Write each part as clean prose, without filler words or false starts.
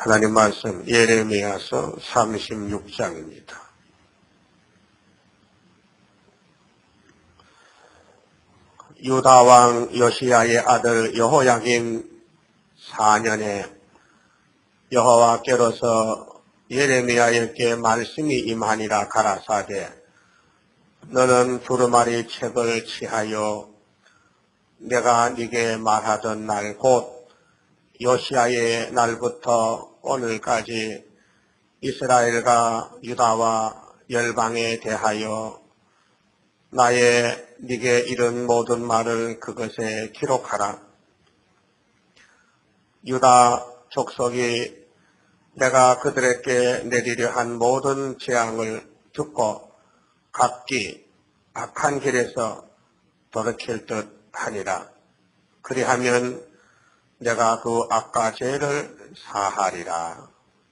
하나님 말씀 예레미야서 36장입니다. 유다 왕 요시야의 아들 여호야김 4년에 여호와께로서 예레미야에게 말씀이 임하니라 가라사대 너는 두루마리 책을 취하여 내가 네게 말하던 날 곧 요시야의 날부터 오늘까지 이스라엘과 유다와 열방에 대하여 나의 네게 이른 모든 말을 그것에 기록하라. 유다 족속이 내가 그들에게 내리려 한 모든 재앙을 듣고 각기 악한 길에서 돌이킬 듯 하니라. 그리하면 내가 그 악과 죄를 사하리라.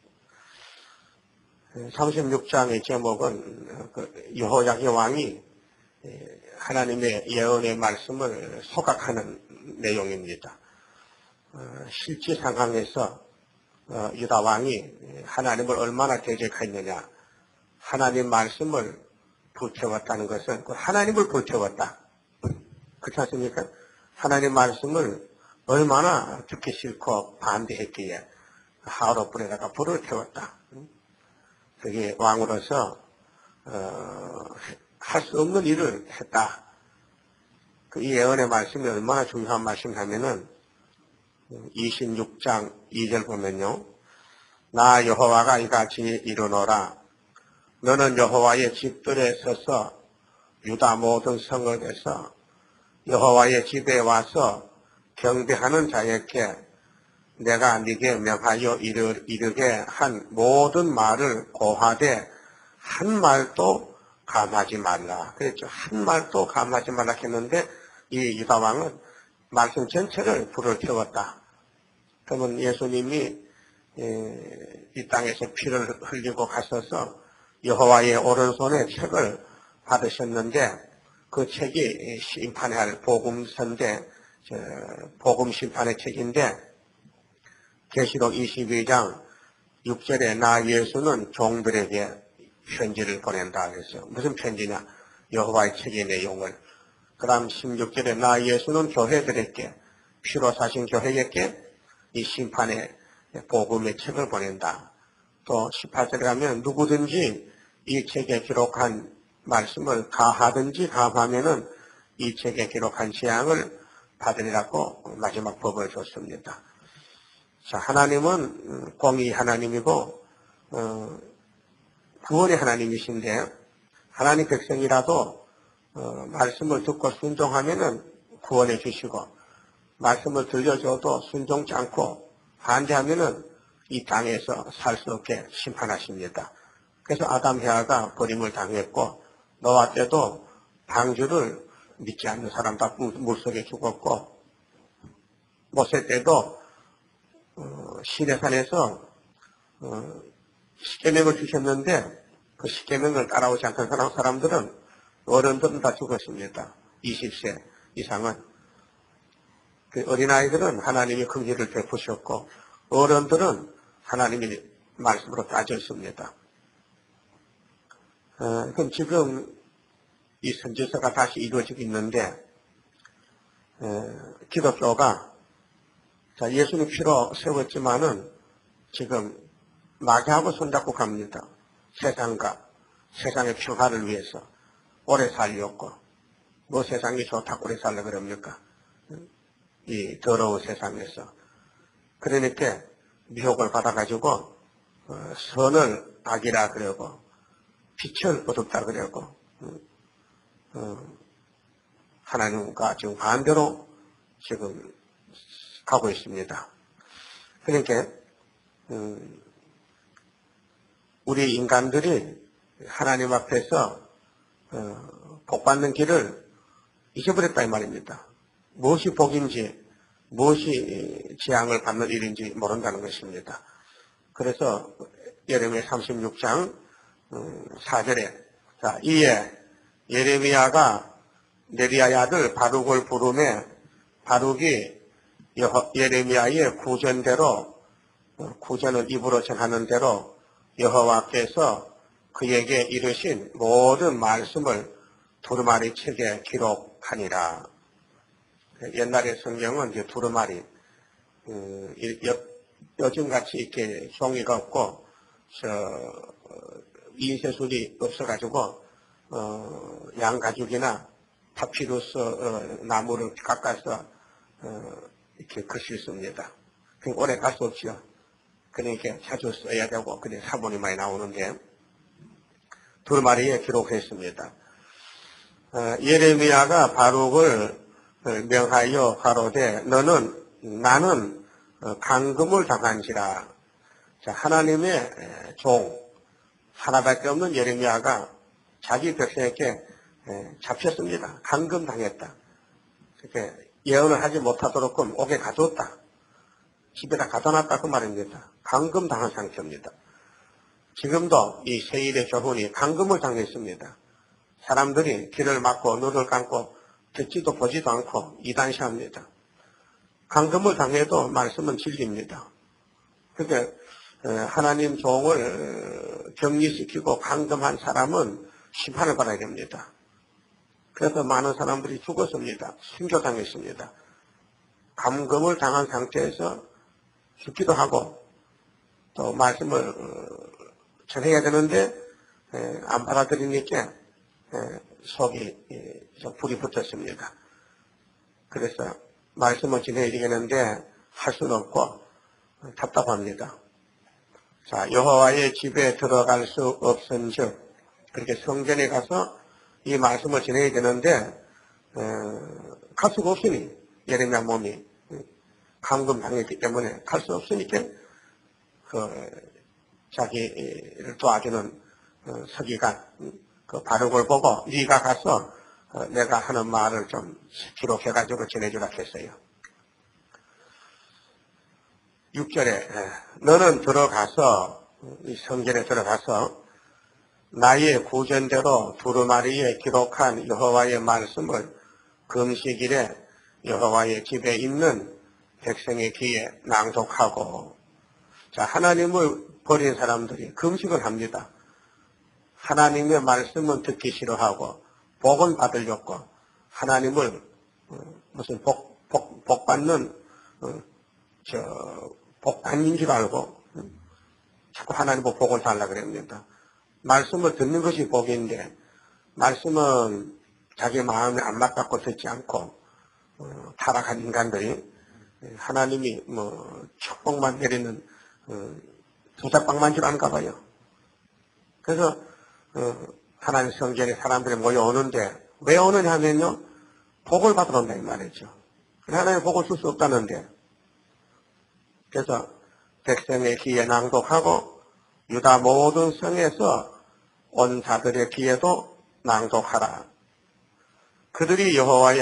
36장의 제목은 여호야김 왕이 하나님의 예언의 말씀을 소각하는 내용입니다. 실제 상황에서 유다 왕이 하나님을 얼마나 대적했느냐, 하나님 말씀을 불태웠다는 것은 하나님을 불태웠다. 그렇지 않습니까? 하나님 말씀을 얼마나 듣기 싫고 반대했기에 하루불에다가 불을 태웠다. 그게 왕으로서 할 수 없는 일을 했다. 이 예언의 말씀이 얼마나 중요한 말씀이냐면은 26장 2절 보면요. 나 여호와가 이같이 이르노라. 너는 여호와의 집들에 서서 유다 모든 성읍에서 여호와의 집에 와서 경배하는 자에게 내가 네게 명하여 이르게 한 모든 말을 고하되 한 말도 감하지 말라. 그랬죠. 한 말도 감하지 말라 했는데 이 유다 왕은 말씀 전체를 불을 태웠다. 그러면 예수님이 이 땅에서 피를 흘리고 가셔서 여호와의 오른손에 책을 받으셨는데 그 책이 심판해야 할 복음서인데 복음 심판의 책인데 계시록 22장 6절에 나 예수는 종들에게 편지를 보낸다 그랬어요. 무슨 편지냐? 여호와의 책의 내용을. 그 다음 16절에 나 예수는 교회들에게 피로 사신 교회에게 이 심판의 복음의 책을 보낸다. 또 18절에 가면 누구든지 이 책에 기록한 말씀을 가하든지 감하면은 이 책에 기록한 재앙을 받으리라고 마지막 법을 줬습니다. 자, 하나님은 공의 하나님이고 구원의 하나님이신데 하나님 백성이라도 말씀을 듣고 순종하면은 구원해 주시고 말씀을 들려줘도 순종치 않고 반대하면은 이 땅에서 살 수 없게 심판하십니다. 그래서 아담 헤아가 버림을 당했고 노아 때도 방주를 믿지 않는 사람 다 물속에 죽었고 모세 때도 시내산에서 십계명을 주셨는데 그 십계명을 따라오지 않던 사람들은 어른들은 다 죽었습니다. 20세 이상은. 그 어린아이들은 하나님이 긍휼을 베푸셨고 어른들은 하나님이 말씀으로 따졌습니다. 그럼 지금 이 선지서가 다시 이루어지고 있는데 기독교가 예수님 피로 세웠지만은 지금 마귀하고 손잡고 갑니다. 세상과 세상의 평화를 위해서 오래 살려고 뭐 세상이 좋다고 오래 살려 그럽니까? 이 더러운 세상에서. 그러니까 미혹을 받아가지고 선을 악이라 그러고 빛을 어둡다 그러고 하나님과 지금 반대로 지금 가고 있습니다. 그러니까 우리 인간들이 하나님 앞에서 복받는 길을 잊어버렸다 이 말입니다. 무엇이 복인지 무엇이 재앙을 받는 일인지 모른다는 것입니다. 그래서 예레미야 36장 4절에 자, 이에 예레미야가 네리야의 아들 바룩을 부르매 바룩이 예레미야의 구전대로 구전을 입으로 전하는 대로 여호와께서 그에게 이르신 모든 말씀을 두루마리 책에 기록하니라. 옛날의 성경은 이제 두루마리, 요즘같이 이렇게 종이가 없고, 인쇄술이 없어가지고, 양가죽이나 파피루스 나무를 깎아서, 이렇게 글씨 씁니다. 오래 갈 수 없죠. 그러니까 자주 써야 되고, 그래 사본이 많이 나오는데, 두루마리에 기록했습니다. 예레미야가 바룩을 명하여 가로되 나는 감금을 당한지라. 자, 하나님의 종 하나밖에 없는 예레미야가 자기 백성에게 잡혔습니다. 감금당했다. 그렇게 예언을 하지 못하도록 옥에 가뒀다. 집에다 가둬놨다 그 말입니다. 감금당한 상태입니다. 지금도 이 세일의 교훈이 감금을 당했습니다. 사람들이 귀를 막고 눈을 감고 듣지도 보지도 않고 이단시합니다. 감금을 당해도 말씀은 진리입니다. 그러니까 하나님 종을 격리시키고 감금한 사람은 심판을 받아야 됩니다. 그래서 많은 사람들이 죽었습니다. 순교당했습니다. 감금을 당한 상태에서 죽기도 하고 또 말씀을 전해야 되는데 안 받아들이니까 속이 좀 불이 붙었습니다. 그래서 말씀을 전해야 되겠는데 할 수는 없고 답답합니다. 자, 여호와의 집에 들어갈 수 없은즉 그렇게 성전에 가서 이 말씀을 전해야 되는데 갈 수가 없으니 예레미야 몸이 감금 당했기 때문에 갈 수 없으니까 자기를 도와주는 서기관 그 바룩을 보고 네가 가서 내가 하는 말을 좀 기록해가지고 전해주라 했어요. 6절에 너는 들어가서 이 성전에 들어가서 나의 구전대로 두루마리에 기록한 여호와의 말씀을 금식일에 여호와의 집에 있는 백성의 귀에 낭독하고. 자, 하나님을 버린 사람들이 금식을 합니다. 하나님의 말씀은 듣기 싫어하고 복은 받으려고 하나님을 무슨 복 받는 복 받는 줄 알고 자꾸 하나님 복을 달라 그럽니다. 말씀을 듣는 것이 복인데 말씀은 자기 마음에 안 맞갖고 듣지 않고 타락한 인간들이 하나님이 축복만 내리는 부자빵만 줄 아는가 봐요. 그래서 하나님 성전에 사람들이 모여오는데 왜 오느냐 하면요 복을 받으러 온다 이 말이죠. 하나님 복을 줄 수 없다는데 그래서 백성의 귀에 낭독하고 유다 모든 성에서 온 자들의 귀에도 낭독하라. 그들이 여호와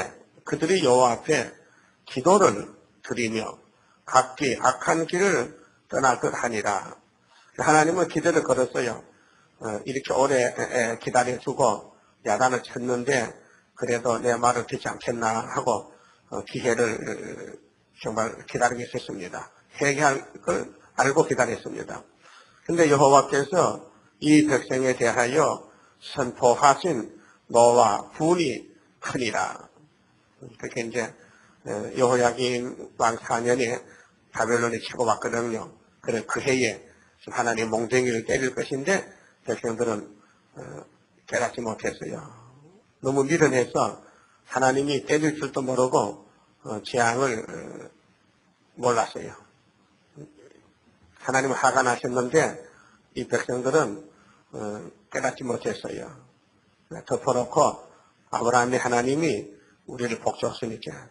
앞에 기도를 드리며 각기 악한 길을 떠날 것 하니라. 하나님은 기도를 걸었어요. 이렇게 오래 기다려주고 야단을 쳤는데 그래도 내 말을 듣지 않겠나 하고 기회를 정말 기다리고 있었습니다. 회개할 걸 알고 기다렸습니다. 근데 여호와께서 이 백성에 대하여 선포하신 노와 분이 크니라. 그렇게 이제 여호야김 왕 4년에 바벨론에 치고 왔거든요. 그래 그 해에 하나님 몽둥이를 때릴 것인데 백성들은 깨닫지 못했어요. 너무 미련해서 하나님이 때릴 줄도 모르고 재앙을 몰랐어요. 하나님은 화가 나셨는데 이 백성들은 깨닫지 못했어요. 덮어놓고 아브라함의 하나님이 우리를 복줬으니까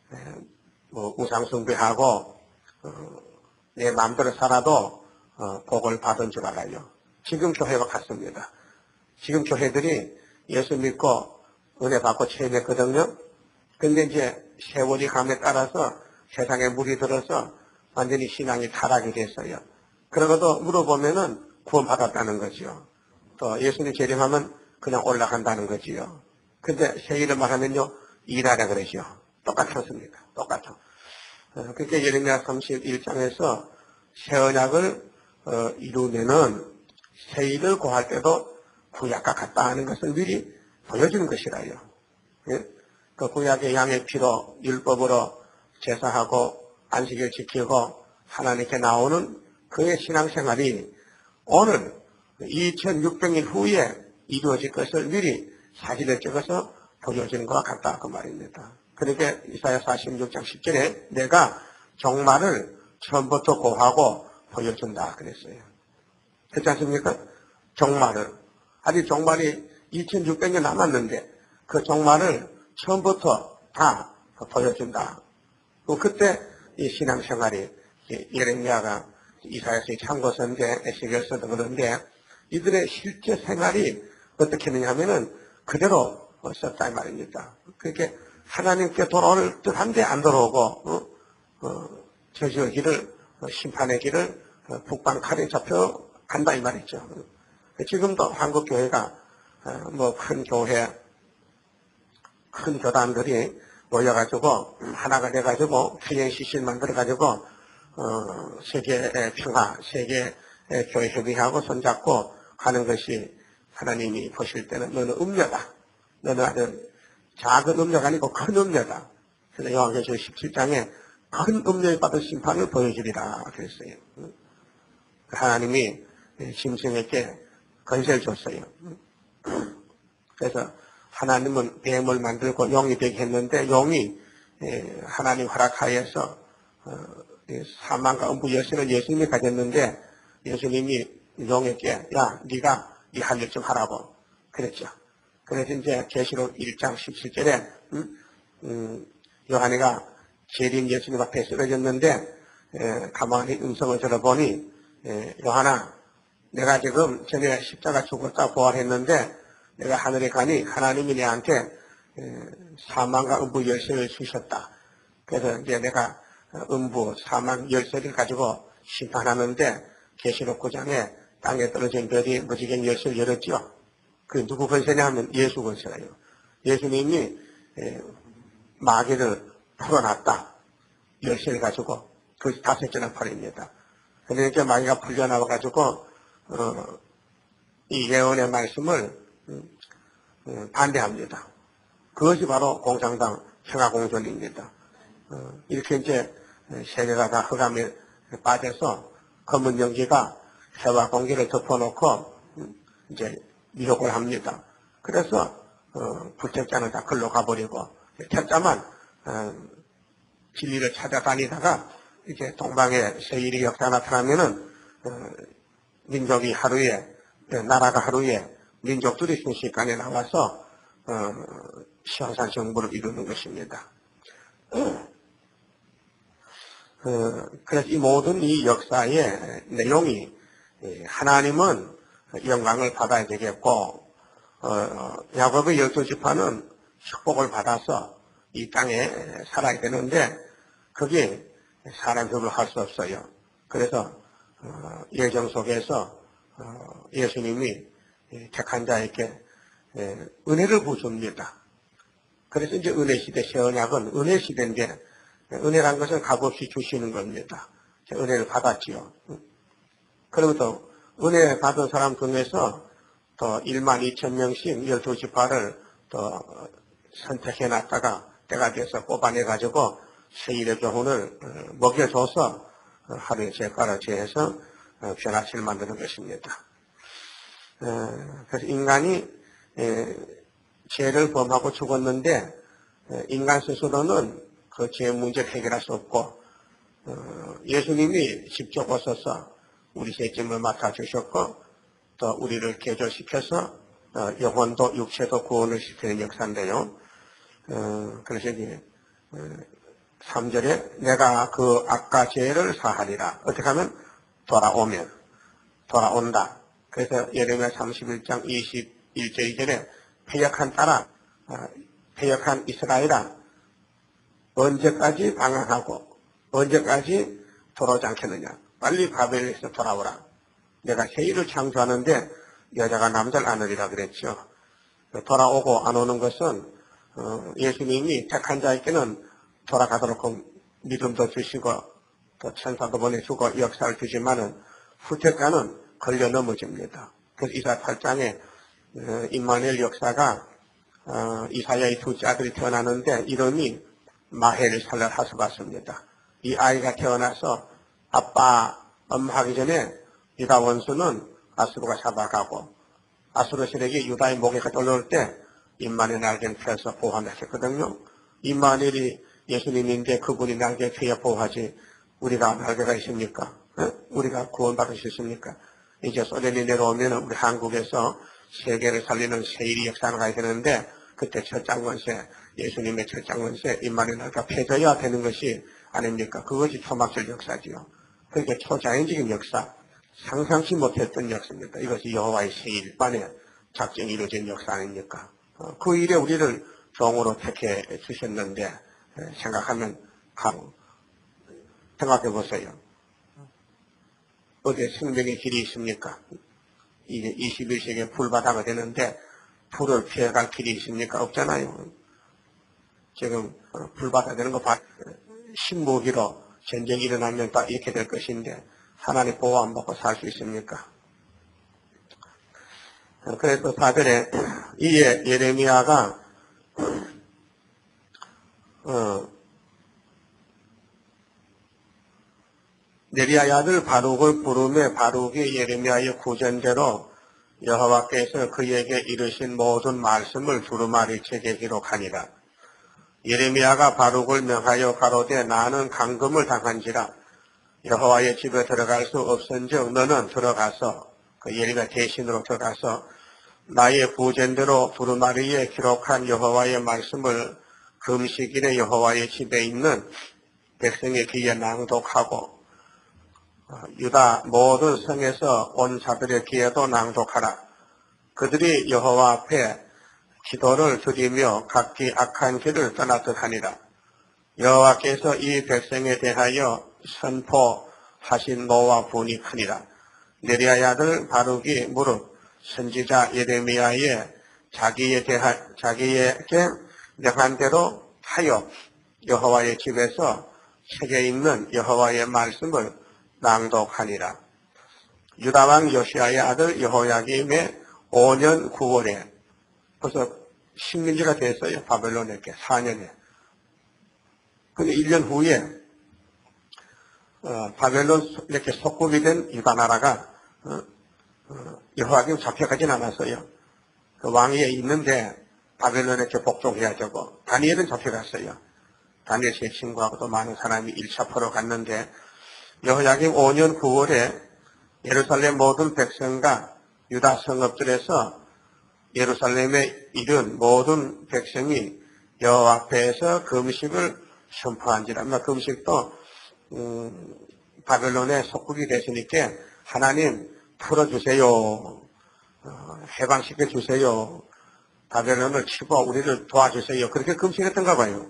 우상숭배하고 내 마음대로 살아도 복을 받은 줄 알아요. 지금 교회와 같습니다. 지금 교회들이 예수 믿고 은혜 받고 체험했거든요. 근데 이제 세월이 감에 따라서 세상에 물이 들어서 완전히 신앙이 타락이 됐어요. 그러고도 물어보면은 구원받았다는 거죠. 또 예수님 재림하면 그냥 올라간다는 거지요. 근데 세일을 말하면요, 일하라 그러죠. 똑같았습니다. 똑같아. 그렇게 예레미야 31장에서 새 언약을 이루면은 세일을 고할 때도 구약과 같다 하는 것을 미리 보여주는 것이라요. 예? 그 구약의 양의 피로 율법으로 제사하고 안식일 지키고 하나님께 나오는 그의 신앙생활이 오늘 2600년 후에 이루어질 것을 미리 사진을 찍어서 보여주는 것과 같다 그 말입니다. 그러니까 이사야 46장 10절에 내가 종말을 처음부터 고하고 보여준다 그랬어요. 그렇지 않습니까? 종말을. 아직 종말이 2600년 남았는데 그 종말을 처음부터 다 보여준다. 그때 이 신앙생활이 예레미야가 이사야서의 참고서인데 에스겔서도 그런데 이들의 실제 생활이 어떻게 했느냐면은 그대로 썼다 이 말입니다. 그렇게 하나님께 돌아올 듯한데 안 돌아오고 저주의 길을 심판의 길을 북방 칼에 잡혀 간다 이 말이죠. 지금도 한국 교회가 뭐 큰 교회 큰 교단들이 모여가지고 하나가 돼가지고 PNCC를 만들어가지고 세계의 평화, 세계의 교회 협의하고 손잡고 가는 것이 하나님이 보실 때는 너는 음녀다. 너는 아주 작은 음녀가 아니고 큰 음녀다. 그래서 요한계시록 17장에 큰 음녀에 받은 심판을 보여주리라 그랬어요. 하나님이 짐승에게 권세를 줬어요. 그래서 하나님은 뱀을 만들고 용이 되게 했는데 용이 하나님 허락하여서 사망과 음부 열쇠를 예수님이 가졌는데 예수님이 용에게 야 네가 네 할 일 좀 하라고 그랬죠. 그래서 이제 계시록 1장 17절에 요한이가 재림 예수님 앞에 쓰러졌는데 가만히 음성을 들어보니 요한아 내가 지금 전에 십자가 죽었다 부활했는데 내가 하늘에 가니 하나님이 내한테 사망과 음부 열쇠를 주셨다. 그래서 이제 내가 음부 사망 열쇠를 가지고 심판하는데 계시록 9장에 땅에 떨어진 별이 무지개 열쇠를 열었죠. 그 누구 권세냐 하면 예수 권세라요. 예수님이 마귀를 풀어놨다. 열쇠를 가지고 그 다섯째 나팔입니다. 그러니까 마귀가 풀려나와가지고 이 예언의 말씀을 반대합니다. 그것이 바로 공산당 평화공존입니다. 이렇게 이제 세계가 다 흑암에 빠져서 검은 연기가 해와 공기를 덮어놓고 이제 유혹을 합니다. 그래서 불책자는 다 글로 가버리고 책자만 진리를 찾아다니다가 이제 동방에 세일이 역사 나타나면은 민족이 하루에 나라가 하루에 민족들이 순식간에 나와서 시원산 정부를 이루는 것입니다. 그래서 이 모든 이 역사의 내용이 하나님은 영광을 받아야 되겠고 야곱의 12지파는 축복을 받아서 이 땅에 살아야 되는데 그게 사람 힘으로 할 수 없어요. 그래서 예정 속에서 예수님이 택한 자에게 은혜를 부어줍니다. 그래서 이제 은혜 시대, 새 언약은 은혜 시대인데 은혜란 것은 값없이 주시는 겁니다. 은혜를 받았지요. 그러면서 은혜 받은 사람 중에서 또 1만 2천 명씩 12지파를 또 선택해놨다가 때가 돼서 뽑아내가지고 세일의 교훈을 먹여줘서 하루에 제가를 제해서 변화체를 만드는 것입니다. 그래서 인간이 죄를 범하고 죽었는데 인간 스스로는 그 죄 문제를 해결할 수 없고 예수님이 직접 오셔서 우리 죄짐을 맡아주셨고 또 우리를 개조시켜서 영혼도 육체도 구원을 시키는 역사인데요. 그래서 이제 3절에 내가 그 악과 죄를 사하리라. 어떻게 하면 돌아오면 돌아온다. 그래서 예레미야 31장 21절 2절에 패역한 딸아 패역한 이스라엘아 언제까지 방황하고 언제까지 돌아오지 않겠느냐. 빨리 바벨에서 돌아오라. 내가 세일을 창조하는데 여자가 남자를 안으리라 그랬죠. 돌아오고 안 오는 것은 예수님이 택한 자에게는 돌아가도록 믿음도 주시고 또 천사도 보내주고 역사를 주지만은 후퇴가는 걸려 넘어집니다. 그래서 이사야 8장에 임마누엘 역사가 이사야의 둘째 아들이 태어나는데 이름이 마헬살랄 하스바스입니다. 이 아이가 태어나서 아빠, 엄마 하기 전에 유다 원수는 아수르가 잡아가고 아수르 세력이 유다의 목에까지 올라올 때 임마누엘 날개를 펴서 보호한다했거든요. 임마누엘이 예수님인데 그분이 날개 펴야 보호하지 우리가 날개가 있습니까? 우리가 구원받을 수 있습니까? 이제 소련이 내려오면 우리 한국에서 세계를 살리는 세일이 역사가 가야 되는데 그때 첫 장원세, 예수님의 첫 장원세 임마누엘 날개가 펴져야 되는 것이 아닙니까? 그것이 초막절 역사지요. 그러니까 초자연적인 역사, 상상치 못했던 역사입니다. 이것이 여호와의 세일만의 작정이 이루어진 역사 아닙니까? 그 일에 우리를 종으로 택해 주셨는데 생각하면 생각해 보세요. 어디 생명의 길이 있습니까? 이게 21세기에 불바다가 되는데 불을 피해갈 길이 있습니까? 없잖아요. 지금 불바다 되는 거 신무기로 전쟁이 일어나면 딱 이렇게 될 것인데 하나님 보호 안 받고 살 수 있습니까? 그래서 4절에 이에 예레미야가 네리야의 아들 바룩을 부르며 바룩이 예레미야의 구전대로 여호와께서 그에게 이르신 모든 말씀을 두루마리 책에 기록하니라. 예레미야가 바룩을 명하여 가로되 나는 감금을 당한지라 여호와의 집에 들어갈 수 없은즉 너는 들어가서 그 예레미야 대신으로 들어가서 나의 부전대로 두루마리에 기록한 여호와의 말씀을 금식일에 여호와의 집에 있는 백성의 귀에 낭독하고 유다 모든 성에서 온 자들의 귀에도 낭독하라. 그들이 여호와 앞에 기도를 드리며 각기 악한 길을 떠났듯 하니라. 여호와께서 이 백성에 대하여 선포하신 노와 분이 크니라. 네리야의 아들 바룩이 무릇 선지자 예레미야의 자기에게 명한 대로 하여 여호와의 집에서 책에 있는 여호와의 말씀을 낭독하니라. 유다왕 요시야의 아들 여호야김의 5년 9월에 벌써 식민지가 됐어요. 바벨론에게 4년에. 근데 1년 후에 바벨론 이렇게 속국이 된 유다 나라가 여호야김 잡혀가진 않았어요. 그 왕위에 있는데 바벨론에게 복종해야 되고 다니엘은 잡혀갔어요. 다니엘 제 친구하고도 많은 사람이 1차 포로 갔는데 여호야김 5년 9월에 예루살렘 모든 백성과 유다 성읍들에서 예루살렘에 이른 모든 백성이 여호와 앞에서 금식을 선포한지라. 금식도 바벨론의 속국이 됐으니까 하나님 풀어주세요. 해방시켜 주세요. 바벨론을 치고 우리를 도와주세요. 그렇게 금식했던가 봐요.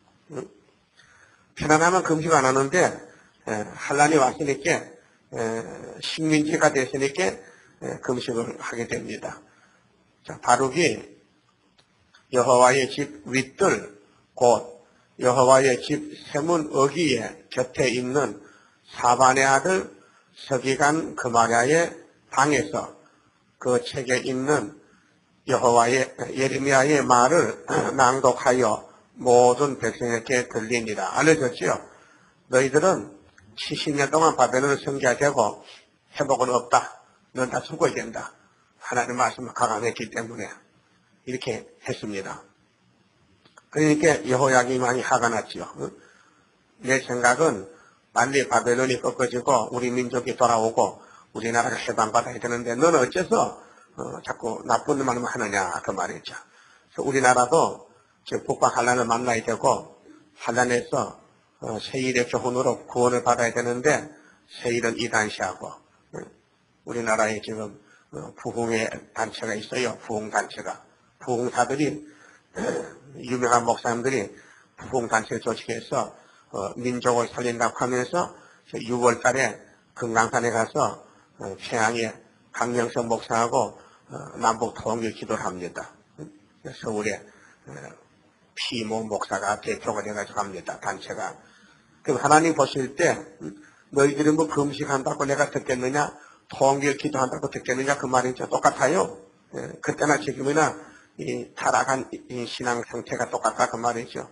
편안하면 금식 안 하는데 환란이 왔으니까 식민지가 됐으니까 금식을 하게 됩니다. 자, 바룩이 여호와의 집 윗들 곧 여호와의 집 세문 어귀에 곁에 있는 사반의 아들 서기관 그마랴의 방에서 그 책에 있는 여호와의 예레미야의 말을 낭독하여 모든 백성에게 들리니라. 알려졌지요. 너희들은 70년 동안 바벨론을 성계되고 회복은 없다. 넌 다 죽어야 된다. 하나님 말씀을 가감했기 때문에 이렇게 했습니다. 그러니까 여호야김이 화가 났지요. 내 생각은 빨리 바벨론이 꺾어지고 우리 민족이 돌아오고 우리나라가 해방받아야 되는데 너는 어째서 자꾸 나쁜 말만 하느냐 그 말이죠. 그래서 우리나라도 북방 환란을 만나야 되고 환란에서 세일의 교훈으로 구원을 받아야 되는데 세일은 이단시하고 우리나라에 지금 부흥의 단체가 있어요. 부흥단체가. 부흥사들이 유명한 목사님들이 부흥단체를 조직해서 민족을 살린다고 하면서 6월 달에 금강산에 가서 평양에 강명석 목사하고 남북 통일 기도를 합니다. 서울에 피모 목사가 대표가 돼가지고 합니다. 단체가. 그럼 하나님 보실 때 너희들이 뭐 금식한다고 내가 듣겠느냐, 통일 기도한다고 듣겠느냐 그 말이죠. 똑같아요. 그때나 지금이나 이 타락한 이 신앙 상태가 똑같다 그 말이죠.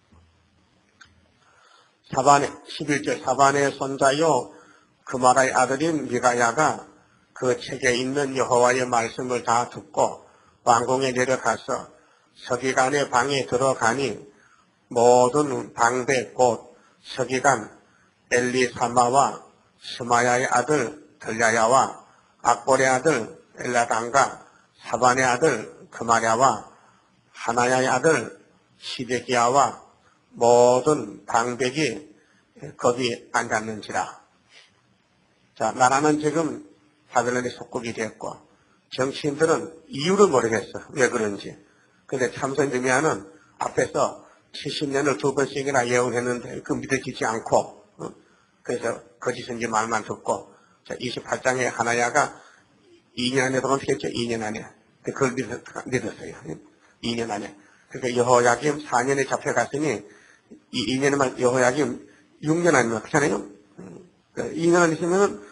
11절 사반의 손자요 그마라의 아들인 미가야가 그 책에 있는 여호와의 말씀을 다 듣고 왕궁에 내려가서 서기관의 방에 들어가니 모든 방배 곧 서기관 엘리사마와 스마야의 아들 들야야와 악볼의 아들 엘라단과 사반의 아들 그마랴와 하나야의 아들 시데기야와 모든 방백이 거기 앉았는지라. 자, 나라는 지금 바벨론의 속국이 됐고 정치인들은 이유를 모르겠어. 왜 그런지. 근데 참선주미아는 앞에서 70년을 2번씩이나 예언했는데 그 믿어지지 않고 그래서 거짓인지 말만 듣고 28장에 하나야가 2년 안에 돌아오겠죠. 2년 안에. 그걸 믿었어요. 2년 안에. 그러니까 여호야김 4년에 잡혀갔으니 이 2년에만 여호야김 6년 아니면 그렇잖아요. 2년 안에 있으면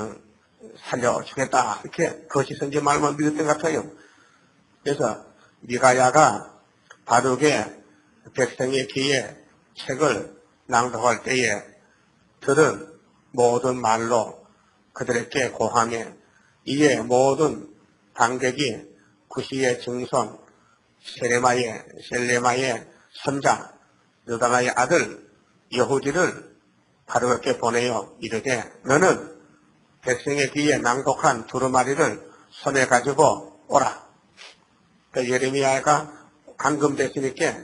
살려주겠다. 이렇게 거짓인지 말만 믿었던 것 같아요. 그래서 미가야가 바룩의 백성의 귀에 책을 낭독할 때에 들은 모든 말로 그들에게 고하며 이에 모든 방백이 구시의 증손 셀레마의 손자 느다나의 아들 여후디를 바룩에게 보내어 이르되 너는 백성의 귀에 낭독한 두루마리를 손에 가지고 오라. 그 예레미야가 감금됐으니까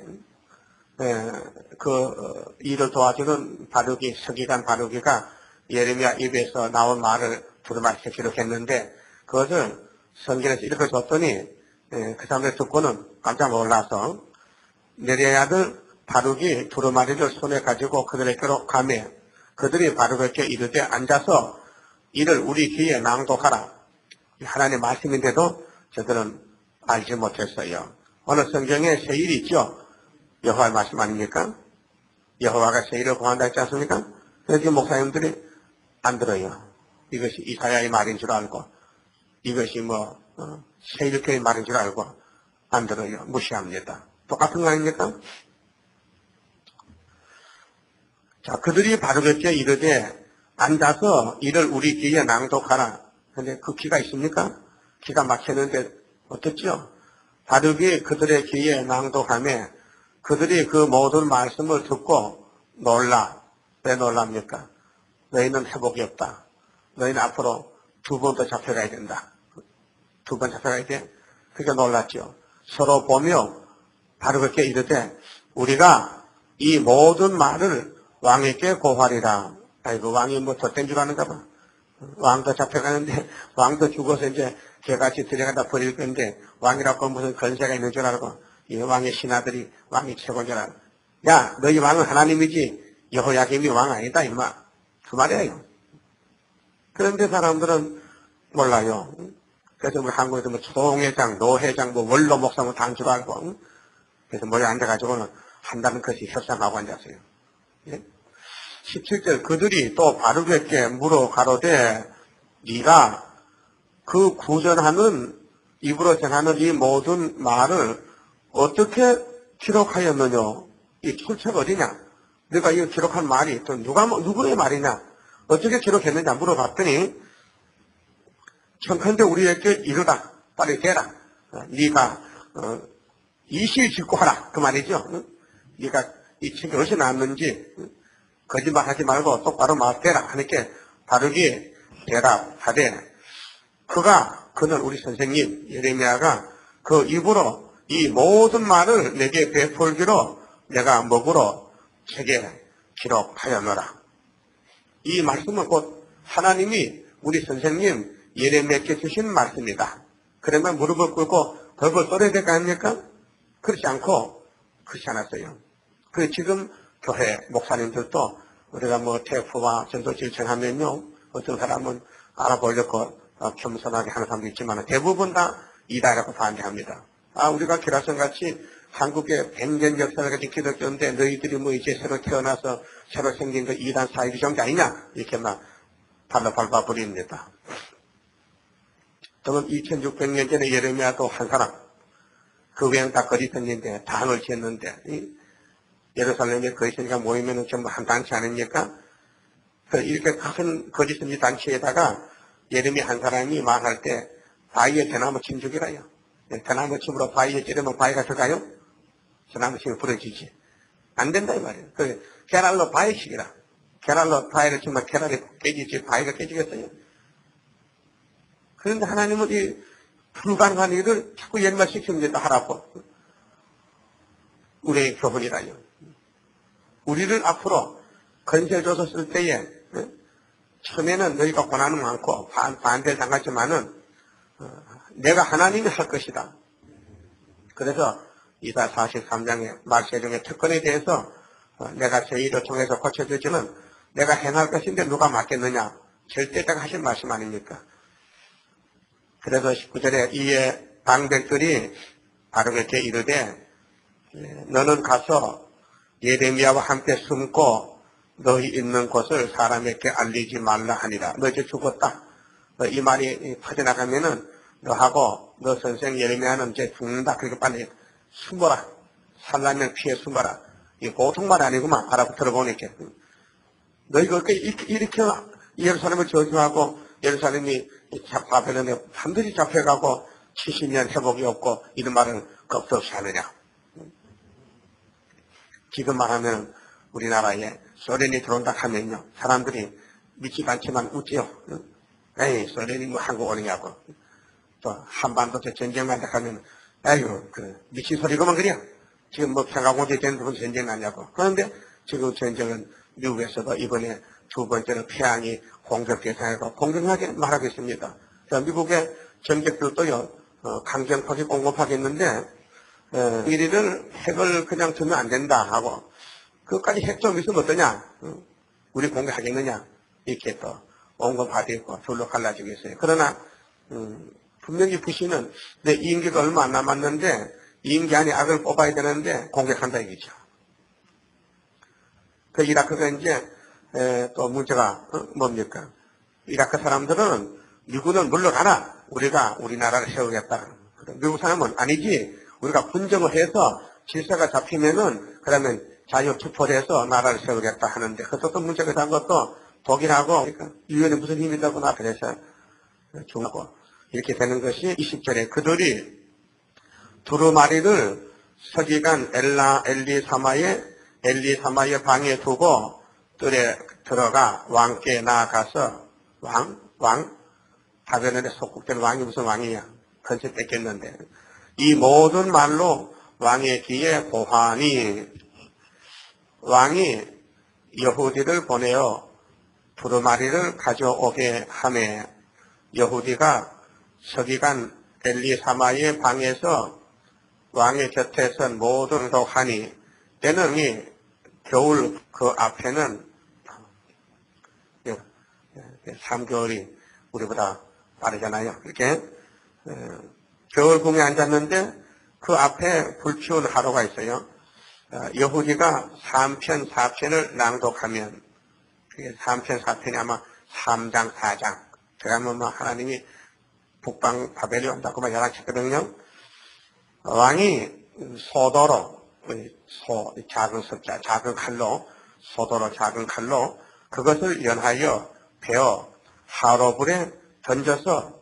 그 일을 도와주는 바룩이 서기관 바룩이가 예레미야 입에서 나온 말을 두루마리에 기록했는데 그것을 성경에서 읽어줬더니 그 사람들 듣고는 깜짝 놀라서 네리야의 아들 바룩이 두루마리를 손에 가지고 그들에게로 가며 그들이 바룩에게 이르되 앉아서 이를 우리 귀에 낭독하라. 하나님의 말씀인데도 저들은 알지 못했어요. 오늘 성경에 새 일이 있죠. 여호와의 말씀 아닙니까? 여호와가 새 일을 구한다 했지 않습니까? 그래서 목사님들이 안 들어요. 이것이 이사야의 말인 줄 알고 이것이 새 일교의 말인 줄 알고 안 들어요. 무시합니다. 똑같은 거 아닙니까? 자, 그들이 바룩에게 이르되 앉아서 이를 우리 귀에 낭독하라. 근데 그 귀가 있습니까? 귀가 막혔는데 어떻죠? 바룩이 그들의 귀에 낭독하며 그들이 그 모든 말씀을 듣고 놀라. 왜 놀랍니까? 너희는 회복이 없다. 너희는 앞으로 2번 더 잡혀가야 된다. 2번 잡혀가야 돼. 그게 놀랐죠. 서로 보며 바룩에게 이르되 우리가 이 모든 말을 왕에게 고하리라. 아이고 왕이 뭐 덧된 줄 아는가 봐. 왕도 잡혀가는데 왕도 죽어서 이제 개같이 들여가다 버릴 건데 왕이라고 무슨 권세가 있는 줄 알고 이 왕의 신하들이 왕이 최고인 줄 알고 야 너희 왕은 하나님이지 여호야김이 왕 아니다 임마. 그 말이에요. 그런데 사람들은 몰라요. 그래서 우리 한국에서 뭐 총회장, 노회장, 뭐 원로 목사 뭐 다 한 줄 알고 그래서 머리에 앉아가지고는 한다는 것이 협상하고 앉았어요. 예? 17절 그들이 또 바룩에게 물어 가로되 네가 그 구전하는 입으로 전하는 이 모든 말을 어떻게 기록하였느냐? 이 출처가 어디냐? 네가 이 기록한 말이 또 누구의 말이냐? 어떻게 기록했느냐 물어봤더니 청컨대 우리에게 이르다 빨리 대라. 네가 이실 짓고 하라 그 말이죠. 네가 이 책이 어디서 나왔는지 거짓말하지 말고 똑바로 말대라 하니까 바룩이 대답하되 그는 우리 선생님 예레미야가 그 입으로 이 모든 말을 내게 베풀기로 내가 먹으로 책에 기록하였노라. 이 말씀은 곧 하나님이 우리 선생님 예레미야께 주신 말씀이다. 그러면 무릎을 꿇고 벌벌 떨어야 될 거 아닙니까? 그렇지 않았어요. 그 지금 교회 목사님들도 우리가 뭐 테이프와 전도 질청하면요 어떤 사람은 알아보려고 겸손하게 하는 사람도 있지만 대부분 다 이다라고 반대합니다. 우리가 기라성같이 한국의 100년 역사를 가진 기독교인데 너희들이 뭐 이제 새로 태어나서 새로 생긴 그 이단 사이비 종교 아니냐? 이렇게 막 발로 밟아버립니다. 그러면 2600년 전에 예레미야도 한 사람, 그 외에는 다 거짓선인데 당을 지었는데, 예루살렘에 거짓선이가 모이면 전부 한 단체 아닙니까? 이렇게 큰 거짓선지 단체에다가 예레미야 한 사람이 말할 때 바위에 대나무 침 죽이라요. 대나무 침으로 바위에 찌르면 바위가 들어가요? 대나무 침이 부러지지. 안 된다 이 말이에요. 계란로 바위 치기라. 계란로 바위를 치면 계란이 깨지지 바위가 깨지겠어요? 그런데 하나님은 이 불가능한 일을 자꾸 연말시킵니다. 하라고. 우리의 교훈이라요. 우리를 앞으로 건설조서 쓸 때에 처음에는 너희가 고난은 많고 반대를 당하지만은 내가 하나님이 할 것이다. 그래서 이사 43장의 말씀 중에 특권에 대해서 내가 제 일을 통해서 고쳐주지는 내가 행할 것인데 누가 맡겠느냐. 절대 내가 하신 말씀 아닙니까? 그래서 19절에 이에 방백들이 바로 그렇게 이르되 너는 가서 예레미야와 함께 숨고 너희 있는 곳을 사람에게 알리지 말라 하니라. 너 이제 죽었다. 이 말이 퍼져나가면은 너하고 너 선생 예레미야는 이제 죽는다. 그러니까 빨리 숨어라. 살라면 피해 숨어라. 이 보통 말 아니구만. 알아보 들어보니까. 너희가 이렇게 예루살렘을 저주하고 예루살렘이 바벨론에 반드시 잡혀가고 70년 회복이 없고 이런 말은 겁도 없이 하느냐. 지금 말하면 우리나라에 소련이 들어온다 하면요. 사람들이 믿지도 않지만 웃지요. 에이, 소련이 뭐 한국 오느냐고. 또 한반도에 전쟁 난다 하면 아이고, 미친 소리고만 그래요. 지금 뭐 평화공제 되는 무슨 전쟁 나냐고. 그런데 지금 전쟁은 미국에서도 이번에 두 번째로 태양이 공격 대상이고 공정하게 말하고 있습니다. 미국의 전객들도요, 강경파기 공급하겠는데, 이리를 핵을 그냥 두면 안 된다 하고, 그것까지 핵 좀 있으면 어떠냐? 우리 공격하겠느냐? 이렇게 또 언급하고 있고, 둘로 갈라지고 있어요. 그러나, 분명히 부시는 내 임기가 얼마 안 남았는데, 임기 안에 악을 뽑아야 되는데, 공격한다 이거죠. 그 이라크가 이제, 또 문제가 뭡니까? 이라크 사람들은 미국은 물러가라. 우리가 우리나라를 세우겠다. 미국 사람은 아니지. 우리가 분쟁을 해서 질서가 잡히면은 그러면 자유투표를 해서 나라를 세우겠다 하는데 그것도 문제가 된 것도 독일하고 그러니까 유엔에 무슨 힘이 있다고 나 그래서 중하고 이렇게 되는 것이 20절에 그들이 두루마리를 서기관 엘리사마의 방에 두고 뜰에 들어가 왕께 나아가서 바벨론의 속국된 왕이 무슨 왕이야? 건설 뺏겼는데 이 모든 말로 왕의 귀에 보하니 왕이 여후디를 보내어 두루마리를 가져오게 하매 여후디가 서기관 엘리사마의 방에서 왕의 곁에 선 모든 독하니 때는 이 겨울 그 앞에는 3개월이 우리보다 빠르잖아요. 이렇게 겨울궁에 앉았는데 그 앞에 불치운 하루가 있어요. 여후디가 3편 4편을 낭독하면 그게 3편 4편이 아마 3장 4장 들어가면 뭐 하나님이 북방 바벨이 온다고 막 연락했거든요. 왕이 소도로 작은 섭자 작은 칼로 소도로 작은 칼로 그것을 연하여 베어 하로불에 던져서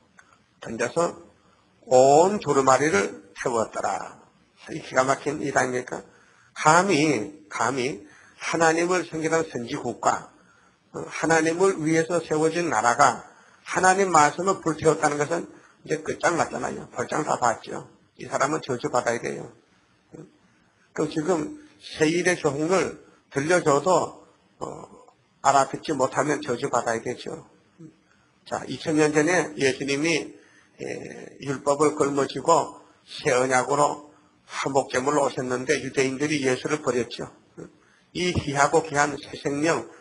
온 두루마리를 태웠더라. 이 기가 막힌 일아닙니까? 감히 하나님을 섬기는 선지국가, 하나님을 위해서 세워진 나라가 하나님 말씀을 불태웠다는 것은 이제 끝장났잖아요. 벌장 다 봤죠. 이 사람은 저주받아야 돼요. 그럼 지금 세일의 교훈을 들려줘도 알아듣지 못하면 저주받아야 되죠. 자, 2000년 전에 예수님이 율법을 걸머쥐고 새 언약으로 한복제물로 오셨는데 유대인들이 예수를 버렸죠. 이 희하고 귀한 새 생명,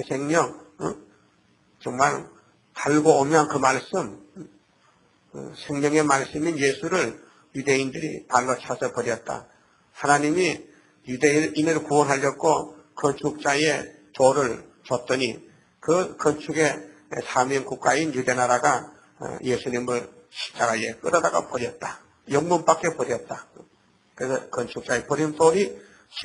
정말 달고 오면 그 말씀, 생명의 말씀인 예수를 유대인들이 발로 차서 버렸다. 하나님이 유대인을 구원하려고 건축자의 도를 줬더니 그 건축의 사명 국가인 유대나라가 예수님을 십자가에 끌어다가 버렸다. 영문밖에 버렸다. 그래서 건축자의 버린 돌이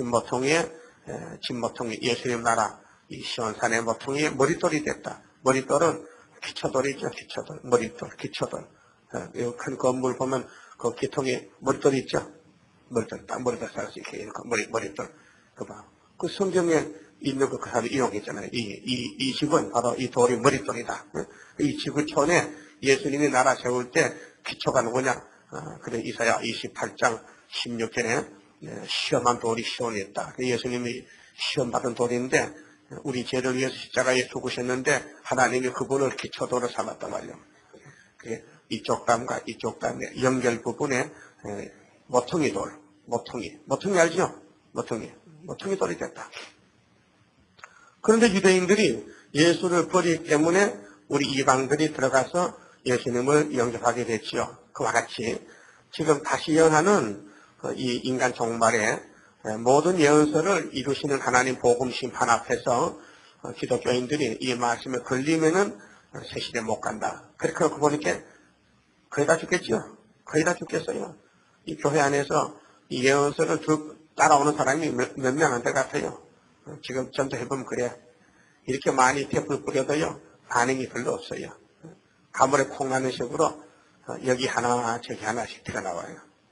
진모퉁이 예수님 나라 이 시온산의 모퉁이의 머릿돌이 됐다. 머릿돌은 기초돌이죠. 기초돌, 머릿돌, 기초돌. 큰 건물 보면 그 기통에 머릿돌 있죠. 머릿돌, 딱 머릿돌 살 수 있게 그 머릿돌. 그 성경에 있는 그 사람이 이용했잖아요. 이 집은 바로 이 돌이 머릿돌이다. 이 지구촌에 예수님이 나라 세울 때 기초가 누구냐? 그래 이사야 28장 16절에 시험한 돌이 시온이었다. 예수님이 시험받은 돌인데 우리 죄를 위해서 십자가에 죽으셨는데 하나님이 그분을 기초돌로 삼았단 말이에요. 이쪽 담과 이쪽 담의 연결 부분에 모퉁이 돌, 모퉁이 알죠? 모퉁이 돌이 됐다. 그런데 유대인들이 예수를 버리기 때문에 우리 이방들이 들어가서 예수님을 영접하게 됐지요. 그와 같이 지금 다시 예언하는 이 인간 종말에 모든 예언서를 이루시는 하나님 복음 심판 앞에서 기독교인들이 이 말씀에 걸리면은 새 시대 못 간다. 그렇게 놓고 보니까 거의 다 죽겠지요. 거의 다 죽겠어요. 이 교회 안에서 이 예언서를 따라오는 사람이 몇 명 안 될 것 같아요. 지금 전도해보면 그래. 이렇게 많이 탭을 뿌려도요, 반응이 별로 없어요. 가물에 콩 나는 식으로 여기 하나, 저기 하나씩 티가 나와요.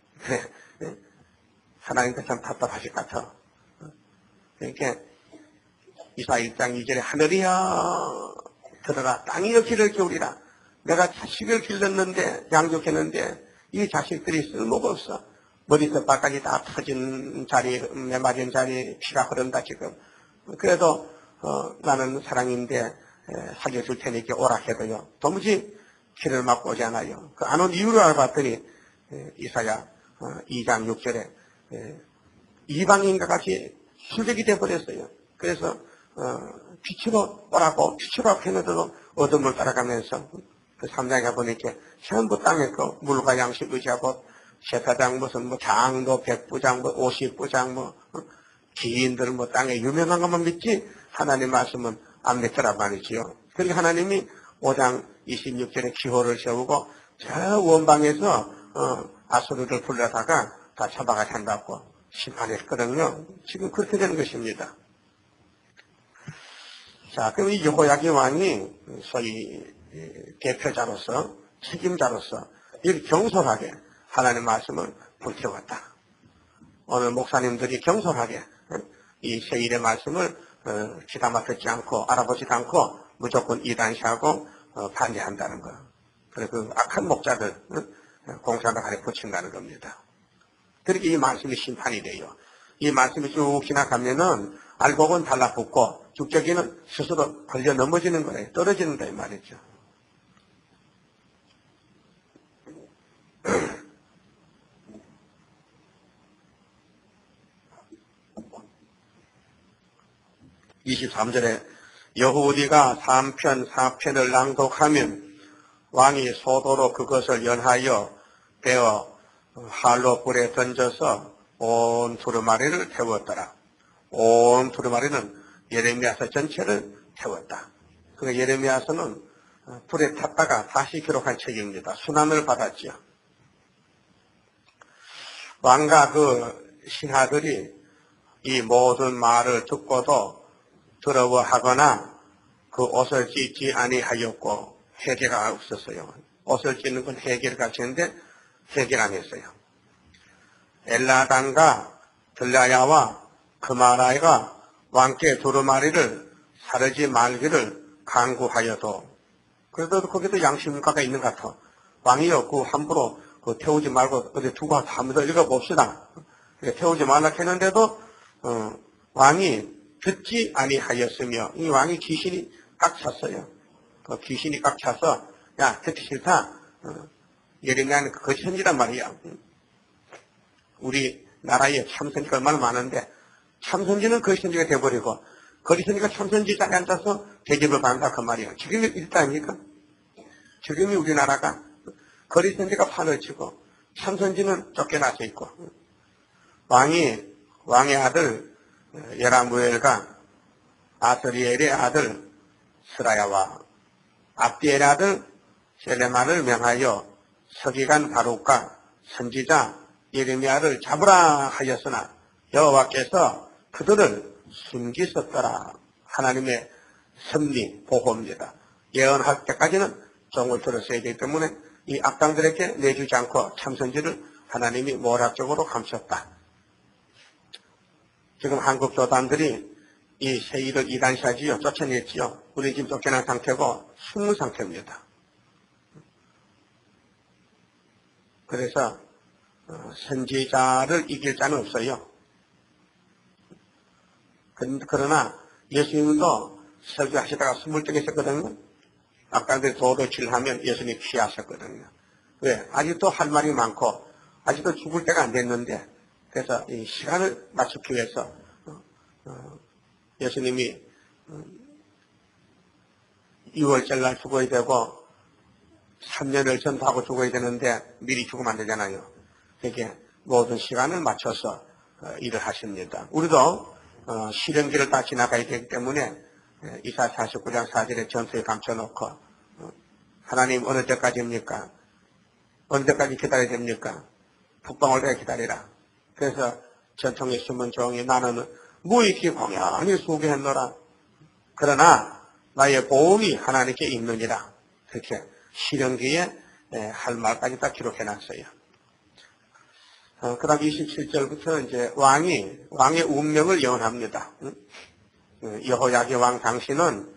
하나님도 참 답답하실 것 같아. 그러니까 이사 1장 2절에 하늘이여 들어라 땅이여 길을 기울이라. 내가 자식을 길렀는데 양육했는데 이 자식들이 쓸모가 없어. 머리끝까지 다 터진 자리, 메마른 자리 피가 흐른다 지금. 그래도 나는 사랑인데 살려줄 테니까 오라 해도요. 도무지 길을 막고 오지 않아요. 그 안 온 이유를 알아봤더니 이사야 2장 6절에 이방인과 같이 술객이 되어버렸어요. 그래서 빛으로 오라고 빛으로 했는데도 어둠을 따라가면서 그 3장에 보니까 전부 땅에 그 물과 양식 의지하고 세타장 무슨 뭐 장도 백부장 뭐 50부장 뭐 기인들 뭐 땅에 유명한 것만 믿지 하나님 말씀은 안 믿더란 말이지요. 그러니까 하나님이 5장 26절에 기호를 세우고 저 원방에서 아수르를 불러다가 다 처박아 산다고 심판했거든요. 지금 그렇게 되는 것입니다. 자, 그럼 이 여호야김 왕이 소위 대표자로서 책임자로서 이렇게 경솔하게 하나님 말씀을 불태웠다. 오늘 목사님들이 경솔하게 이 세일의 말씀을 귀담아 듣지 않고 알아보지도 않고 무조건 이단시하고 반대한다는 거. 그리고 그 악한 목자들 공산당 안에 붙인다는 겁니다. 그렇게 이 말씀이 심판이 돼요. 이 말씀이 쭉 지나가면은 알곡은 달라붙고 죽적이는 스스로 걸려 넘어지는 거예요. 떨어지는다 이 말이죠. (23절에) 여후디가 3편 4편을 낭독하면 왕이 소도로 그것을 연하여 베어 할로 불에 던져서 온 두루마리를 태웠더라. 온 두루마리는 예레미야서 전체를 태웠다. 그 예레미야서는 불에 탔다가 다시 기록한 책입니다. 순환을 받았죠. 왕과 그 신하들이 이 모든 말을 듣고도 더러워하거나 그 옷을 찢지 아니하였고 해결가 없었어요. 옷을 찢는 건 해결 가치인데 해결 안 했어요. 엘라단과 들라야와 그마라이가 왕께 두루마리를 사르지 말기를 강구하여도 그래도 거기도 양심가가 있는 것 같아. 왕이요 그 함부로 태우지 말고 어디 두고 한번 더 읽어봅시다. 태우지 말라 했는데도 왕이 듣지 아니하였으며 이 왕이 귀신이 꽉 찼어요. 그 귀신이 꽉 차서 야 듣기 싫다. 예레미야는 거짓선지란 말이야. 우리 나라에 참선지가 얼마나 많은데 참선지는 거짓선지가 돼버리고 거짓선지가 참선지 자리에 앉아서 대접을 받는다 그 말이야. 지금이 이렇다 아닙니까? 지금이 우리나라가 거짓선지가 판을 치고 참선지는 쫓겨나서 있고 왕의 아들 여라무엘과 아스리엘의 아들 스라야와 압디엘의 아들 셀레마를 명하여 서기관 바룩과 선지자 예레미야를 잡으라 하였으나 여호와께서 그들을 숨기셨더라. 하나님의 섭리 보호입니다. 예언할 때까지는 종을 들었어야 되기 때문에 이 악당들에게 내주지 않고 참선지를 하나님이 모략적으로 감췄다. 지금 한국 교단들이 이 세일을 이단시하지요. 쫓아냈지요. 우리 지금 쫓겨난 상태고 숨은 상태입니다. 그래서 선지자를 이길 자는 없어요. 그러나 예수님도 설교하시다가 숨을 뜨겠었거든요. 악당들이 도도질하면 예수님이 피하셨거든요. 왜? 아직도 할 말이 많고 아직도 죽을 때가 안 됐는데, 그래서 이 시간을 맞추기 위해서 예수님이 6월절 날 죽어야 되고 3년을 전도하고 죽어야 되는데 미리 죽으면 안 되잖아요. 그렇게 모든 시간을 맞춰서 일을 하십니다. 우리도 시련기를 다 지나가야 되기 때문에 이사 49장 4절에 전서에 감춰놓고 하나님 어느 때까지입니까? 어느 때까지 기다려야 됩니까? 북방 올 때까지 기다리라. 그래서 전통에 숨은 종이 나는 무익히 공연히 수고했노라. 그러나 나의 보험이 하나님께 있느니라. 그렇게 시련기에 할 말까지 다 기록해놨어요. 그 다음 27절부터 이제 왕의 운명을 예언합니다. 여호야긴 왕 당신은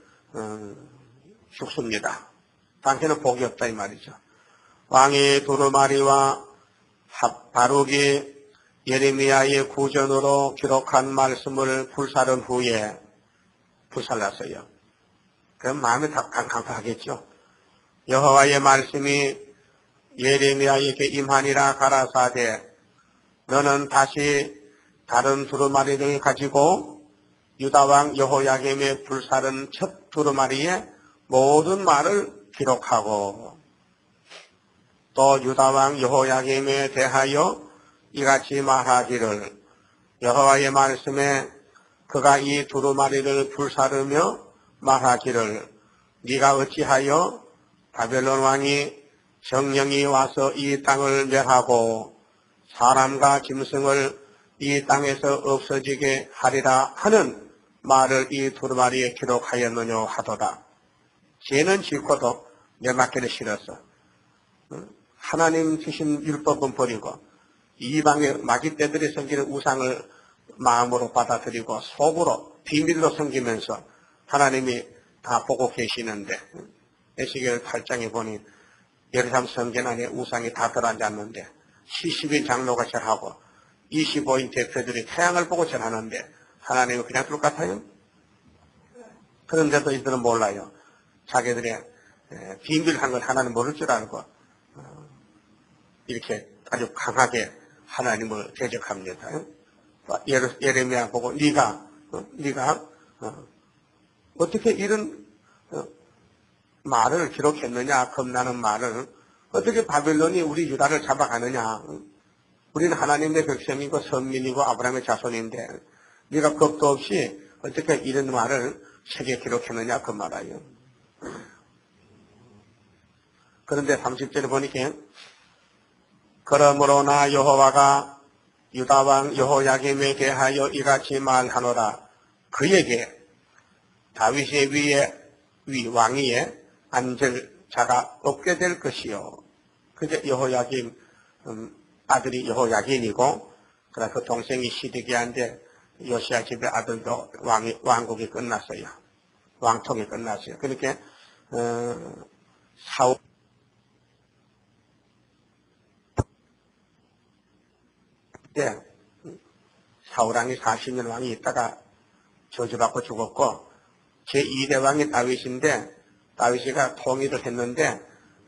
죽습니다. 당신은 복이 없다 이 말이죠. 왕이 두루마리와 바룩이 예레미야의 구전으로 기록한 말씀을 불사른 후에 불살랐어요. 그럼 마음이 다 강팍하겠죠. 여호와의 말씀이 예레미야에게 임하니라 가라사대 너는 다시 다른 두루마리를 가지고 유다왕 여호야김의 불사른 첫 두루마리에 모든 말을 기록하고 또 유다왕 여호야김에 대하여 이같이 말하기를 여호와의 말씀에 그가 이 두루마리를 불사르며 말하기를 네가 어찌하여 바벨론 왕이 정령이 와서 이 땅을 멸하고 사람과 짐승을 이 땅에서 없어지게 하리라 하는 말을 이 두루마리에 기록하였느냐 하도다. 죄는 짓고도 내 맡기를 싫었어. 하나님 주신 율법은 버리고 이방의 마귀떼들이 섬기는 우상을 마음으로 받아들이고 속으로 비밀로 섬기면서 하나님이 다 보고 계시는데 에스겔 8장에 보니 예루살렘 성전 안에 우상이 다 들어앉았는데 70인 장로가 절하고 25인 대표들이 태양을 보고 절하는데 하나님은 그냥 둘 같아요? 그런데도 이들은 몰라요. 자기들의 비밀한 걸 하나님 모를 줄 알고 이렇게 아주 강하게 하나님을 대적합니다. 예레미야 보고 네가 어떻게 이런 말을 기록했느냐, 겁나는 말을 어떻게 바벨론이 우리 유다를 잡아가느냐. 우리는 하나님의 백성이고 선민이고 아브라함의 자손인데 네가 겁도 없이 어떻게 이런 말을 책에 기록했느냐 그 말이에요. 그런데 30절에 보니까 그러므로 나 여호와가 유다왕 여호야김에 대하여 이같이 말하노라. 그에게 다윗의 위 왕위에 앉을 자가 없게 될 것이요. 그게 여호야김 아들이 여호야긴이고 그래서 그 동생이 시드기야인데 요시야 집의 아들도 왕국이 끝났어요. 왕통이 끝났어요. 그러니까 사울왕이 40년 왕이 있다가 저주받고 죽었고 제2대 왕이 다윗인데 다윗이가 통일을 했는데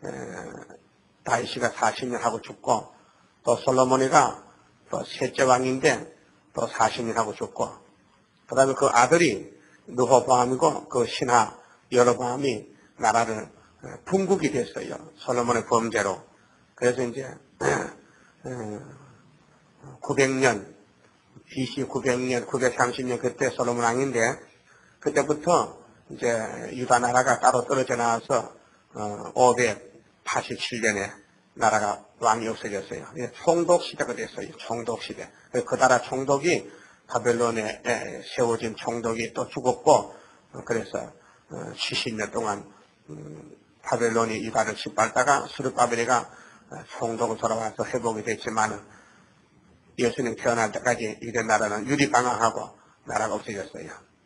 다윗이가 40년 하고 죽고 또 솔로몬이가 또 셋째 왕인데 또 40년 하고 죽고 그 다음에 그 아들이 르호보암이고 그 신하 여로보암이 나라를 분국이 됐어요. 솔로몬의 범죄로. 그래서 이제 900년 BC 900년, 930년 그때 솔로몬 왕인데 그때부터 이제 유다 나라가 따로 떨어져 나와서 587년에 나라가 왕이 없어졌어요. 총독 시대가 됐어요. 총독 시대. 그 나라 총독이 바벨론에 세워진 총독이 또 죽었고 그래서 70년 동안 바벨론이 유다를 짓밟다가 스룹바벨이가 총독으로 돌아와서 회복이 됐지만 예수님 태어날 때까지 유대 나라는 유리방황하고 나라가 없어졌어요.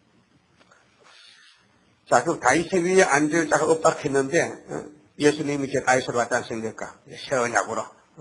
자, 그럼 다윗의 위에 앉을 자가 없다 했는데 예수님이 이제 다윗으로 왔지 않습니까? 새 언약으로.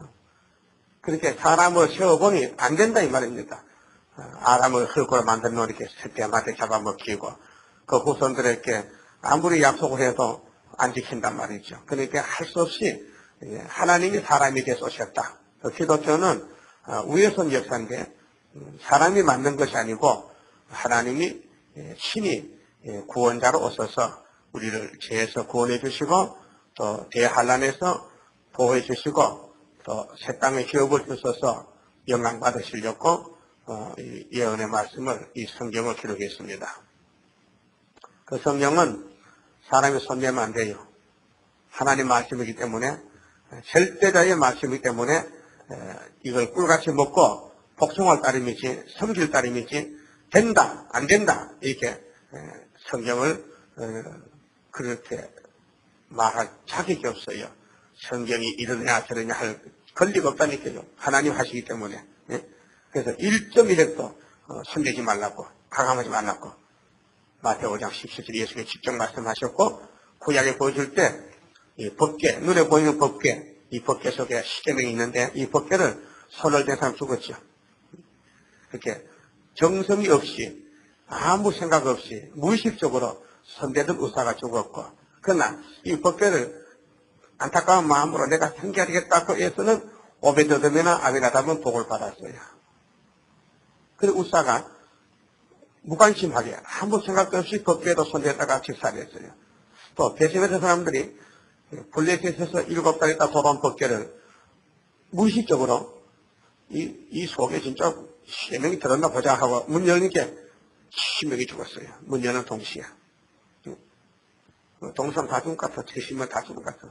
그렇게 사람을 세워보니 안 된다 이 말입니다. 아람을 흙으로 만들어 놓고 이렇게 세대마다 잡아먹히고 그 후손들에게 아무리 약속을 해도 안 지킨단 말이죠. 그러니까 할 수 없이 하나님이 사람에게 쏘셨다. 기독교는 위에서 온 역사인데 사람이 만든 것이 아니고 하나님이 신이 구원자로 오셔서 우리를 죄에서 구원해 주시고 또 대환란에서 보호해 주시고 또 새 땅의 기업을 주셔서 영광 받으시려고 이 예언의 말씀을 이 성경을 기록했습니다. 그 성경은 사람이 손대면 안 돼요. 하나님 말씀이기 때문에 절대자의 말씀이기 때문에 이걸 꿀같이 먹고 복종할 따름이지 섬길 따름이지 된다 안 된다 이렇게 성경을 그렇게 말할 자격이 없어요. 성경이 이러냐 저러냐 할 권리가 없다니까요. 하나님 하시기 때문에. 그래서 1.1핵도 손대지 말라고 가감하지 말라고 마태오 5장 17절 예수님이 직접 말씀하셨고 구약에 보여줄 때 이 법궤 눈에 보이는 법궤 이 법궤 속에 십계명이 있는데 이 법궤를 손을 댄 사람 죽었죠. 이렇게 정성이 없이 아무 생각 없이 무의식적으로 손대던 의사가 죽었고 그러나 이 법궤를 안타까운 마음으로 내가 생겨야겠다고 해서는 오베드돔이나 아비나답은 복을 받았어요. 그리고 의사가 무관심하게 아무 생각도 없이 법궤에도 손대다가 직살했어요. 또 배심했던 사람들이 블랙에서 7달 있다 돌아온 법궤를 무의식적으로 이 속에 진짜 10명이 들었나 보자 하고 문 열는 게 10명이 죽었어요. 문 여는 동시에. 동선 다 죽은 것 같아. 70명 다 죽은 것 같아.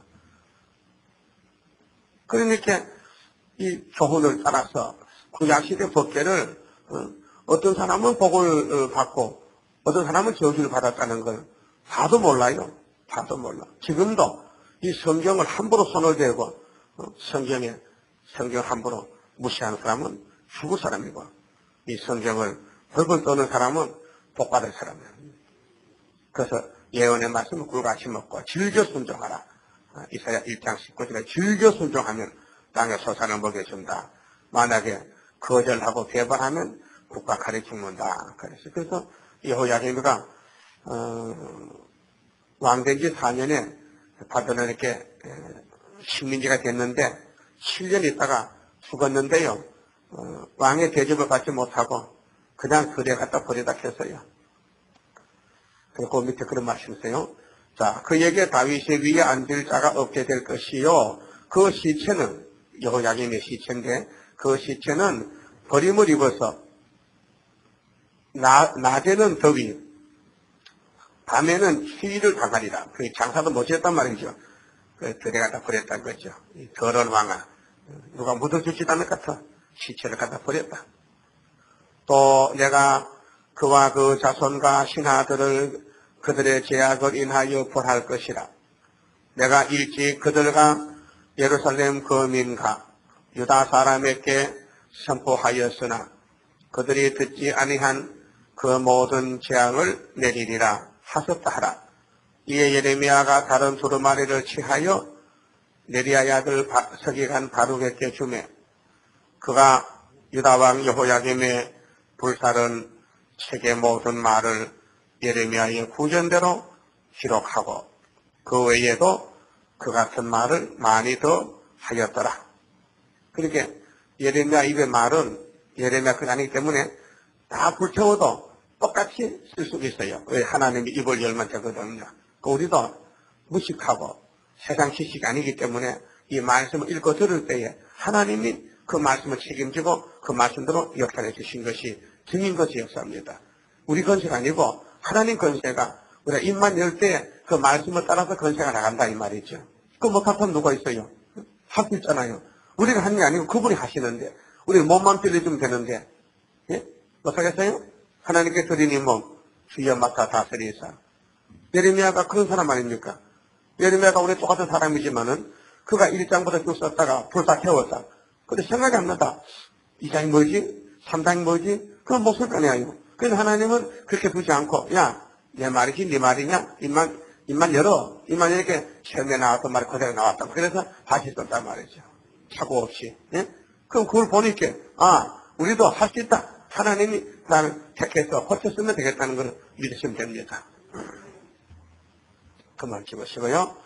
그러니까 이 교훈을 따라서 구약시대 법궤를 어떤 사람은 복을 받고 어떤 사람은 저주를 받았다는 걸 봐도 몰라요. 봐도 몰라. 지금도 이 성경을 함부로 손을 대고 성경 함부로 무시하는 사람은 죽을 사람이고 이 성경을 벌벌 떠는 사람은 복받을 사람이에요. 그래서 예언의 말씀을 꿀같이 먹고 즐겨 순종하라. 이사야 1장 19절에 즐겨 순종하면 땅에 소산을 먹여준다. 만약에 거절하고 배반하면 국가 칼에 죽는다. 그래서 여호야김이가 왕된 지 4년에 바벨론에게 식민지가 됐는데 7년 있다가 죽었는데요. 왕의 대접을 받지 못하고 그냥 거리에 갖다 버리다 했어요. 그리고 그 밑에 그런 말씀이 있어요. 자, 그에게 다윗의 위에 앉을 자가 없게 될 것이요. 그 시체는 여호야김의 시체인데 그 시체는 버림을 입어서 낮에는 더위, 밤에는 추위를 당하리라. 그 장사도 못했단 말이죠. 그 들에 갖다 버렸다는 거죠. 이 더러운 왕아. 누가 묻어주지도 않을 것 같아. 시체를 갖다 버렸다. 또 내가 그와 그 자손과 신하들을 그들의 죄악을 인하여 벌할 것이라. 내가 일찍 그들과 예루살렘 거민과 유다 사람에게 선포하였으나 그들이 듣지 아니한 그 모든 재앙을 내리리라 하셨다 하라. 이에 예레미야가 다른 두루마리를 취하여 네리야의 아들 서기관 바룩에게 주매 그가 유다왕 여호야김의 불살은 책의 모든 말을 예레미야의 구전대로 기록하고 그 외에도 그 같은 말을 많이 더 하였더라. 그렇게 예레미야 입의 말은 예레미야 그 아니기 때문에 다 불태워도 똑같이 쓸 수 있어요. 왜 하나님이 입을 열면 되거든요. 우리도 무식하고 세상 지식이 아니기 때문에 이 말씀을 읽고 들을 때에 하나님이 그 말씀을 책임지고 그 말씀대로 역사해 주신 것이 증인 것이 역사입니다. 우리 건세가 아니고 하나님 건세가 우리가 입만 열 때 그 말씀을 따라서 건세가 나간다 이 말이죠. 그 못하면 누가 있어요? 할 수 있잖아요. 우리가 하는 게 아니고 그분이 하시는데 우리 몸만 빌려주면 되는데 예? 못하겠어요? 하나님께 드린 이 몸 주여 맡아 다스리사. 예레미야가 그런 사람 아닙니까? 예레미야가 우리 똑같은 사람이지만은 그가 1장부터 쭉 썼다가 불사 태웠다. 근데 생각이 안 나다. 2장이 뭐지? 3장이 뭐지? 그건 못 쓸 거 아니에요. 그래서 하나님은 그렇게 두지 않고 야 내 말이지 네 말이냐? 입만 열어. 입만 이렇게 처음에 나왔던 말이 그대로 나왔다. 그래서 다시 썼단 말이죠. 사고 없이. 예? 그럼 그걸 보니까 우리도 할 수 있다. 하나님이 나를 택해서 고쳐 쓰면 되겠다는 걸 믿으시면 됩니다. 그만 기보시고요.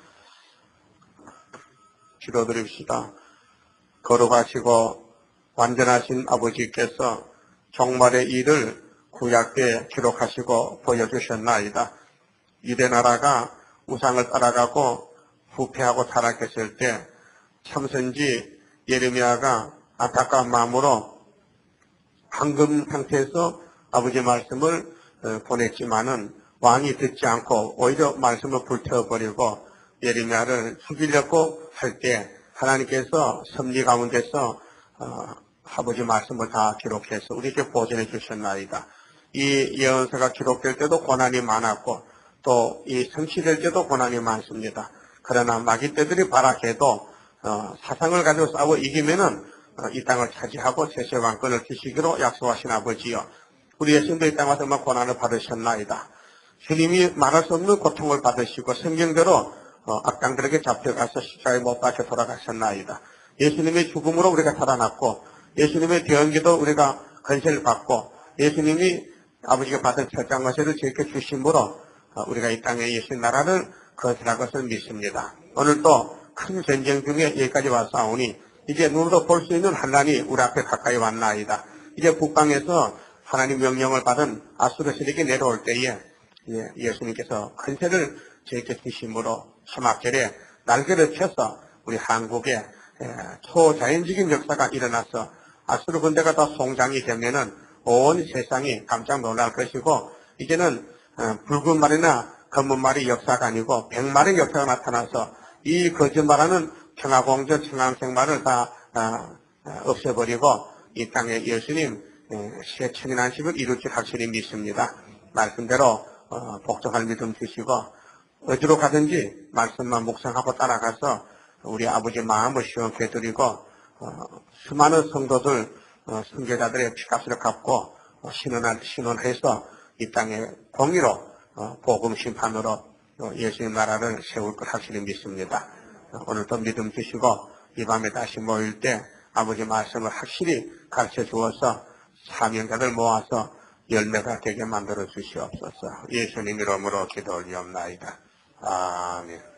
기도드립시다. 거룩하시고 완전하신 아버지께서 종말의 일을 구약에 기록하시고 보여주셨나이다. 유대 나라가 우상을 따라가고 부패하고 타락했을 때 참선지 예레미야가 안타까운 마음으로 황금 상태에서 아버지 말씀을 보냈지만은 왕이 듣지 않고 오히려 말씀을 불태워버리고 예레미야를 죽이려고 할 때 하나님께서 섭리 가운데서 아버지 말씀을 다 기록해서 우리에게 보존해 주셨나이다. 이 예언서가 기록될 때도 고난이 많았고 또 이 성취될 때도 고난이 많습니다. 그러나 마귀 떼들이 발악해도 사상을 가지고 싸워 이기면은 이 땅을 차지하고 세세 왕권을 주시기로 약속하신 아버지여, 우리 예수님도 이 땅 와서 고난을 받으셨나이다. 주님이 말할 수 없는 고통을 받으시고 성경대로 악당들에게 잡혀가서 십자가에 못 박혀 돌아가셨나이다. 예수님의 죽음으로 우리가 살아났고 예수님의 대언기도 우리가 건세를 받고 예수님이 아버지가 받은 철장 권세를 저희에게 주심으로 우리가 이 땅에 예수님 나라를 건설할 것을 믿습니다. 오늘도 큰 전쟁 중에 여기까지 왔사오니 이제 눈으로 볼 수 있는 환난이 우리 앞에 가까이 왔나이다. 이제 북방에서 하나님 명령을 받은 아수르 세력이 내려올 때에 예수님께서 건세를 저희에게 주심으로 초막절에 날개를 펴서 우리 한국에 초자연적인 역사가 일어나서 아수르 군대가 다 송장이 되면은 온 세상이 깜짝 놀랄 것이고 이제는 붉은 말이나 검은 말이 역사가 아니고 백말의 역사가 나타나서 이 거짓말하는 평화공전 청황생말을 다 없애버리고 이 땅에 예수님 새 천인안식을 이룰 줄 확실히 믿습니다. 말씀대로 복종할 믿음 주시고 어디로 가든지 말씀만 묵상하고 따라가서 우리 아버지 마음을 시원케 해드리고 수많은 성도들 선교자들의 피값을 갚고 신원해서 이 땅에 공의로 복음 심판으로 예수님 나라를 세울 것 확실히 믿습니다. 오늘도 믿음 주시고 이 밤에 다시 모일 때 아버지 말씀을 확실히 가르쳐 주어서 사명자들 모아서 열매가 되게 만들어 주시옵소서. 예수님 이름으로 기도 올리옵나이다. 아멘.